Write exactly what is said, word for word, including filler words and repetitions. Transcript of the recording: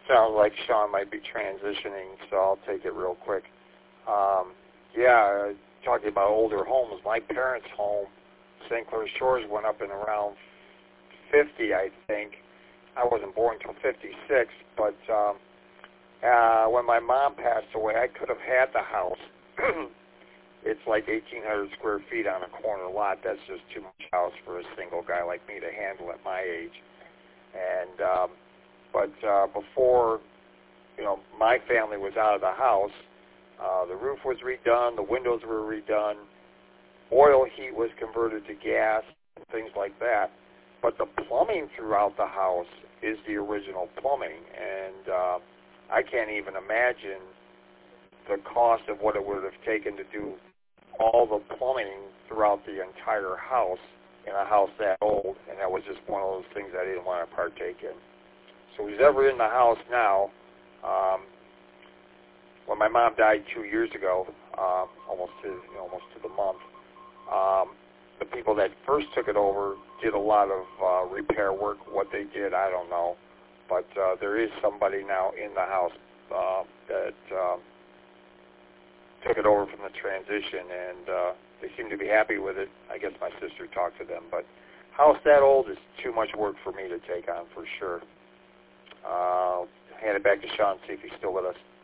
sounds like Sean might be transitioning, so I'll take it real quick. Um, yeah, talking about older homes, my parents' home, Saint Clair Shores, went up in around fifty, I think. I wasn't born until fifty-six, but um, uh, when my mom passed away, I could have had the house. It's like eighteen hundred square feet on a corner lot. That's just too much house for a single guy like me to handle at my age. And um, but uh, before, you know, my family was out of the house, uh, the roof was redone, the windows were redone, oil heat was converted to gas, and things like that. But the plumbing throughout the house is the original plumbing, and uh, I can't even imagine the cost of what it would have taken to do all the plumbing throughout the entire house in a house that old, and that was just one of those things I didn't want to partake in. So who's ever in the house now, um, when my mom died two years ago, um, almost to you know, almost to the month, um, the people that first took it over did a lot of uh, repair work. What they did, I don't know, but uh, there is somebody now in the house uh, that uh, took it over from the transition, and uh, they seem to be happy with it. I guess my sister talked to them, but house that old is too much work for me to take on for sure. Uh, hand it back to Sean, see if he's still with us.